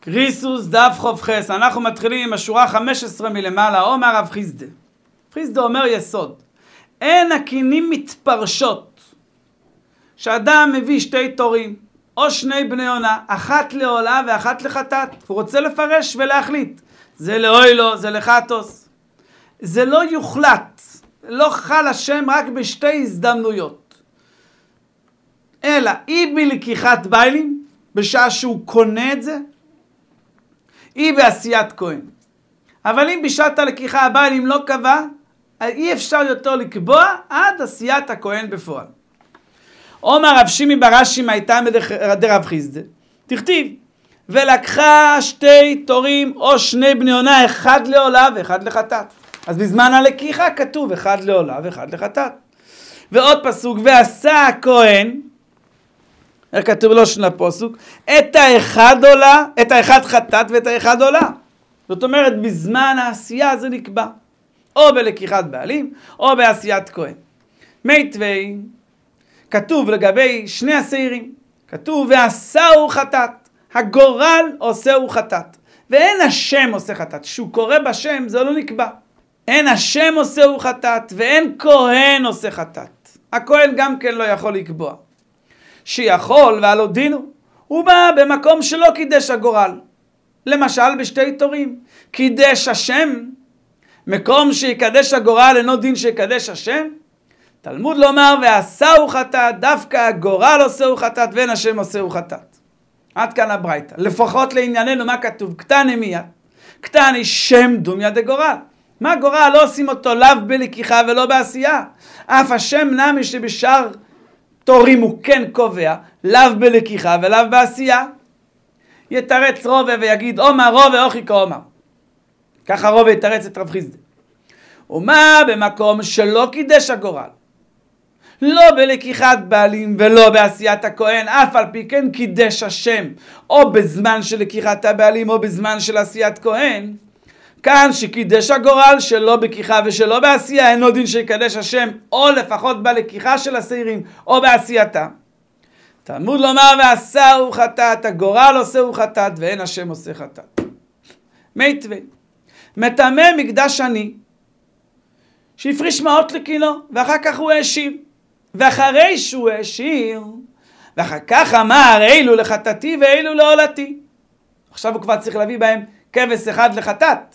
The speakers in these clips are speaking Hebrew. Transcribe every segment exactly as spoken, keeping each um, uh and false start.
ריסוס דף חופכס, אנחנו מתחילים עם השורה חמש עשרה מלמעלה. אומר רב חיסדה, חיסדה אומר יסוד, אין הקינים מתפרשות, שאדם מביא שתי תורים, או שני בני עונה, אחת לעולה ואחת לחטאת, הוא רוצה לפרש ולהחליט, זה לאוילו, זה לחטוס, זה לא יוחלט, לא חל השם רק בשתי הזדמנויות, אלא אי בלקיחת ביילים, בשעה שהוא קונה את זה, אי בעשיית כהן. אבל אם בשעת הלקיחה הביילים לא קבע, אי אפשר יותר לקבוע עד עשיית הכהן בפועל. אומר רב שימי ברש"י מהייתה דרב חיסדה, תכתיב, ולקחה שתי תורים או שני בני עונה, אחד לעולה ואחד לחטאת. אז בזמן הלקיחה כתוב אחד לעולה ואחד לחטאת. ועוד פסוק, ועשה הכהן, איך כתוב לו שני פסוק, את האחד עולה, את האחד חטאת ואת האחד עולה. זאת אומרת, בזמן העשייה זה נקבע, או בלקיחת בעלים, או בעשיית כהן. מיטבי, כתוב לגבי שני השעירים, כתוב ועשהו חטאת, הגורל עושהו חטאת, ואין השם עושה חטאת, שהוא קורא בשם זה לא נקבע. אין השם עושהו חטאת, ואין כהן עושה חטאת. הכהן גם כן לא יכול לקבוע. שיכול ועל הודינו, הוא בא במקום שלא קידש הגורל. למשל בשתי תורים, קידש השם, מקום שיקדש הגורל אינו דין שיקדש השם, תלמוד לומר ועשהו חטאת, דווקא הגורל עושהו חטאת ואין השם עושהו חטאת. עד כאן הברייתא. לפחות לענייננו מה כתוב? קטני מיד, קטני שם דומיה דגורל. מה גורל? לא עושים אותו לאו בלקיחה ולא בעשייה. אף השם נמי שבשאר תורים הוא כן קובע, לאו בלקיחה ולאו בעשייה. יתרץ רובה ויגיד אומר רובה אוכי כאומר. ככה רובה יתרץ את רב חיסדה. ומה במקום שלא קידש הגורל, לא בלקיחת בעלים ולא בעשיית הכהן, אף על פי כן קידש השם, או בזמן של לקיחת הבעלים או בזמן של עשיית כהן, כאן שקידש הגורל שלא בקיחה ושלא בעשייה, אינו דין שיקדש השם, או לפחות בלקיחה של השעירים או בעשייתה. תלמוד לומר ועשהו חטאת, הגורל עושהו חטאת ואין השם עושה חטאת. מיטבי, מטמא מקדש עני, שהפריש מעות לקינו, ואחר כך הוא העשיר. ואחרי שהוא העשיר, ואחר כך אמר אילו לחטאתי ואילו לעולתי. עכשיו הוא כבר צריך להביא בהם כבש אחד לחטאת.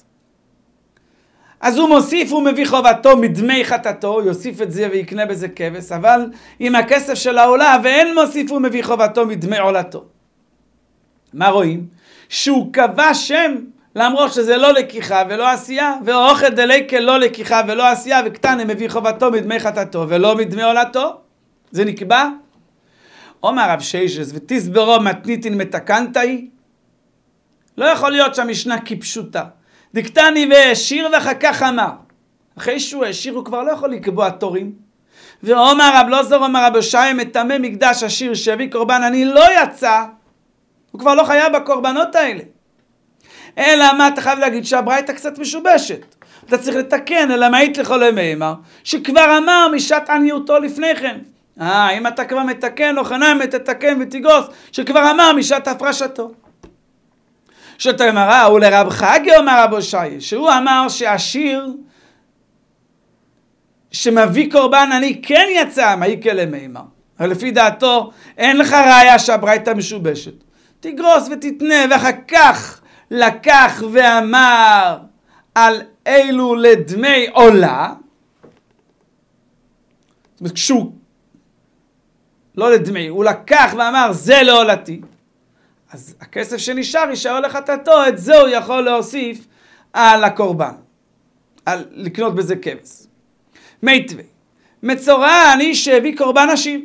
אז הוא מוסיף, הוא מביא חובתו מדמי חטאתו, יוסיף את זה ויקנה בזה כבש, אבל עם הכסף של העולה, ואין מוסיף, הוא מביא חובתו מדמי עולתו. מה רואים? שהוא קבע שם, למרות שזה לא לקיחה ולא עשייה, ואוכל דליקה לא לקיחה ולא עשייה, וקטן מביא חובתו מדמי חטאתו ולא מדמי עולתו. זה נקבע? אומר רב שיישס, ותסברו מתניתין מתקנתאי, לא יכול להיות שהמשנה כפשוטה. דקטני והשיר ואחר כך אמר. אחרי שהוא השיר הוא כבר לא יכול לקבוע תורים. ואומר רב לוזר אומר רב ישעיה מטמא מקדש השיר שהביא קורבן אני לא יצא. הוא כבר לא חייב בקורבנות האלה. אלא מה אתה חייב להגיד שהברייתא קצת משובשת. אתה צריך לתקן, אלא מה היית לכל מימר, שכבר אמר משעת עניותו לפני כן. אה, אם אתה כבר מתקן, או חנם תתקן ותיגוס, שכבר אמר משעת הפרשתו. שאתה אמרה, הוא לרב חגי אומר רב ישעיה, שהוא אמר שהשיר שמביא קורבן אני כן יצא, מה יקה למימר. אבל לפי דעתו, אין לך ראיה שהברייתא משובשת. תגרוס ותתנה, ואחר כך לקח ואמר על אילו לדמי עולה, זאת אומרת, כשהוא, לא לדמי, הוא לקח ואמר זה לעולתי, אז הכסף שנשאר יישאר לחטאתו, את זה הוא יכול להוסיף על הקורבן, על לקנות בזה כבש. מיטבי, מצורע אני שהביא קורבן עשיר,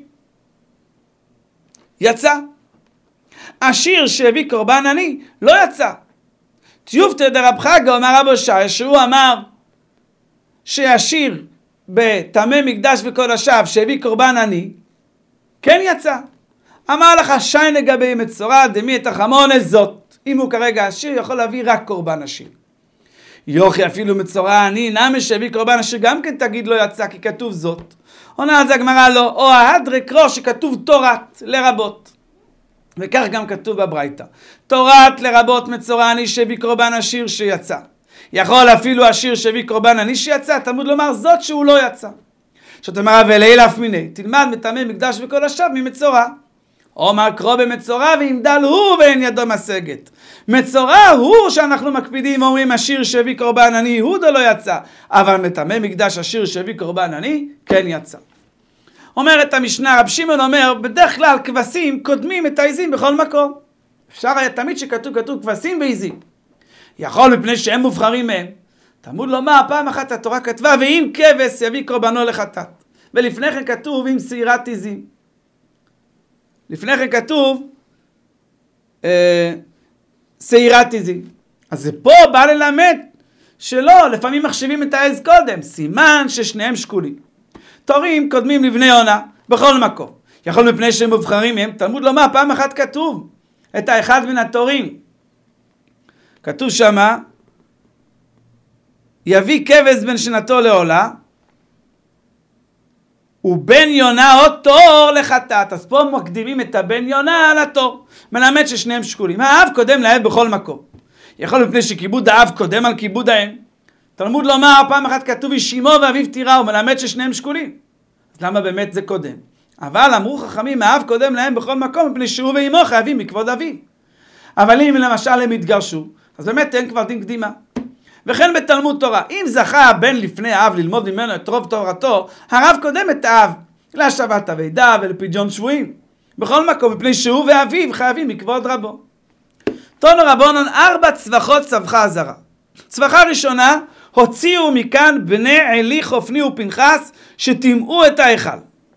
יצא. עשיר שהביא קורבן אני לא יצא. תיובתא דרב חגי אומר רב ישעיה, שהוא אמר שעשיר בטמא מקדש וקודשיו שהביא קורבן אני כן יצא. אמר לך שי לגבי מצורע דמי את החמונס זאת, אם הוא כרגע עשיר יכול להביא רק קורבן עשיר. יוכי אפילו מצורע אני נמי שהביא קורבן עשיר גם כן תגיד לא יצא כי כתוב זאת. עונה על זה הגמרא לא, או ההדרי קרוא שכתוב תורת לרבות. וכך גם כתוב בברייתא. תורת לרבות מצורע עני שהביא קורבן עשיר שיצא. יכול אפילו עשיר שהביא קורבן עני שיצא, תלמוד לומר זאת שהוא לא יצא. זאת אומרת, ולעיל אף מיני, תלמד מטעמי מקדש וכל השב ממצורע. אומר קרוא במצורע ואם דל הוא ואין ידו משגת. מצורע הוא שאנחנו מקפידים ואומרים עשיר שהביא קורבן עני יהודה לא יצא, אבל מטעמי מקדש עשיר שהביא קורבן עני כן יצא. אומרת המשנה, רב שמעון אומר, בדרך כלל כבשים קודמים את העזים בכל מקום. אפשר היה תמיד שכתוב כתוב כבשים ועזים. יכול מפני שהם מובחרים מהם. תלמוד לומר, פעם אחת התורה כתבה, ואם כבש יביא קורבנו לחטאת. ולפני כן כתוב, עם שעירת עזים. לפני כן כתוב, אה, שעירת עזים. אז זה פה בא ללמד שלא, לפעמים מחשבים את העז קודם. סימן ששניהם שקולים. תורים קודמים לבני עונה, בכל מקום. יכול מפני שהם מובחרים מהם. תלמוד לומר, פעם אחת כתוב, את האחד מן התורים. כתוב שמה, יביא כבש בן שנתו לעולה, ובן יונה עוד תור לחטאת. אז פה מקדימים את הבן יונה על התור. מלמד ששניהם שקולים. האב קודם לאב בכל מקום. יכול מפני שכיבוד האב קודם על כיבוד האם. תלמוד לומר, פעם אחת כתוב איש אמו ואביו תירא, הוא מלמד ששניהם שקולים. אז למה באמת זה קודם? אבל אמרו חכמים, האב קודם להם בכל מקום, מפני שהוא ואימו חייבים מכבוד אביו. אבל אם למשל הם התגרשו, אז באמת אין כבר דין קדימה. וכן בתלמוד תורה, אם זכה הבן לפני האב ללמוד ממנו את רוב תורתו, הרב קודם את האב להשבת אבידה ולפדיון שבויים. בכל מקום, מפני שהוא ואביו חייבים מכבוד רבו. תנו רבונון, ארבע צווחות צווחה הזרה. צווחה ראשונה, הוציאו מכאן בני עלי חופני ופנחס שטימאו את ההיכל.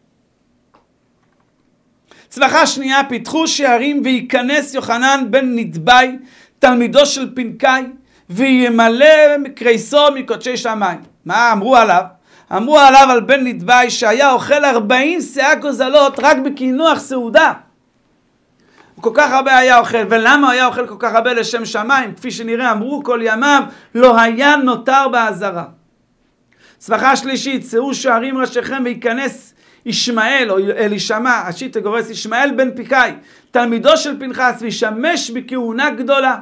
צווחה שנייה, פיתחו שערים וייכנס יוחנן בן נדבי, תלמידו של פנקאי, וימלא קריסו מקודשי שמיים. מה אמרו עליו? אמרו עליו על בן נדבי שהיה אוכל ארבעים שאה גוזלות רק בקינוח סעודה. הוא כל כך הרבה היה אוכל, ולמה היה אוכל כל כך הרבה לשם שמיים? כפי שנראה, אמרו כל ימיו, לא היה נותר בעזרה. צווחה שלישית, שאו שערים ראשיכם וייכנס ישמעאל או אלישמע, השיטה גורס ישמעאל בן פיקאי, תלמידו של פנחס, וישמש בכהונה גדולה.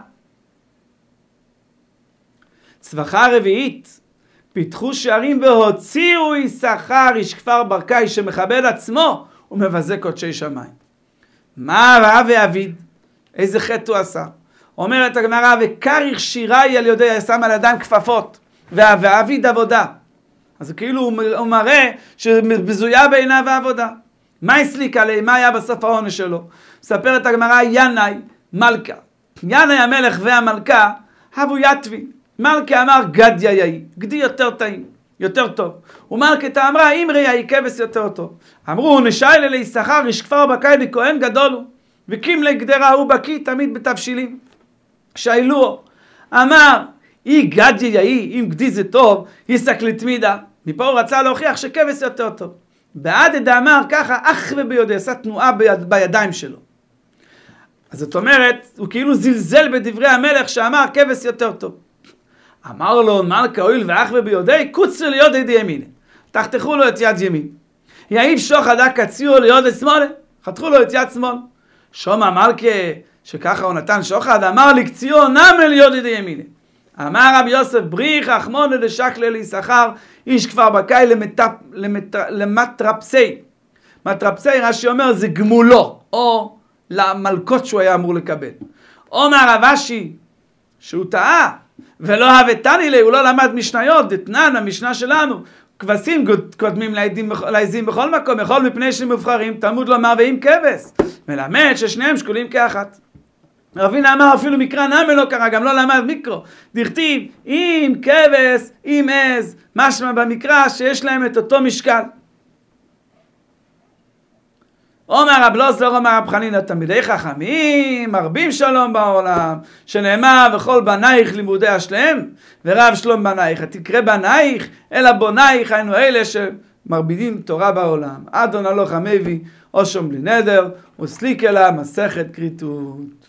צווחה רביעית, פיתחו שערים והוציאו יששכר איש כפר ברקאי שמכבד עצמו ומבזה קודשי שמיים. מה ראה ואביד? איזה חטא הוא עשה? אומרת הגמרא, וקריך שיראי על ידי שם על ידיים כפפות ואביד עבודה. אז כאילו הוא מראה שבזויה בעיניו העבודה. מה הסליק עליהם? מה היה בסוף העונש שלו? מספרת הגמרא, ינאי מלכה. ינאי המלך והמלכה הבו יתבי. מלכה אמר גדיה יאי, גדי יותר טעים, יותר טוב. ומלכתה אמרה אמרי יאי, כבש יותר טוב. אמרו נשאל אלי יששכר איש כפר ברקאי לכהן גדול הוא, וקים לגדרה הוא בקיא תמיד בתבשילים. שאלוהו, אמר אי גדיה יאי, אם גדי זה טוב, יסק לתמידה. מפה הוא רצה להוכיח שכבש יותר טוב. בעד דאמר ככה, אך וביודע, עשה תנועה ביד, בידיים שלו. אז זאת אומרת, הוא כאילו זלזל בדברי המלך שאמר כבש יותר טוב. אמר לו מלכה הואיל ואח וביודעי, קוצו ליוד ידי ימין. תחתכו לו את יד ימין. יעיב שוחד קציו ליוד שמאל, חתכו לו את יד שמאל. שומע מלכה שככה הוא נתן שוחד, אמר לקציו נמל ליוד ידי ימין. אמר רבי יוסף בריך אחמונה לשקלה ליששכר איש כפר ברקאי למטרפסי. מטרפסי רש"י אומר זה גמולו או למלכות שהוא היה אמור לקבל. אומר רב אשי שהוא טעה ולא הבטני לי, הוא לא למד משניות, דתנן המשנה שלנו, כבשים קודמים לעזים בכל מקום, יכול מפני שמובחרים, תלמוד לומר ואם כבש, מלמד ששניהם שקולים כאחת. רבינה אמר אפילו מקרא נמי לא קרא, גם לא למד מיקרו, דכתיב אם כבש, אם עז, משמע במקרא שיש להם את אותו משקל. אומר רב לוזלר, אומר רב חנינא, תלמידי חכמים מרבים שלום בעולם, שנאמר וכל בנייך לימודי השלם ורב שלום בנייך. תקרא בנייך אלא בונייך, היינו אלה שמרבידים תורה בעולם. אדון הלוך המביא אושום בלי נדר וסליק אלה מסכת כריתות.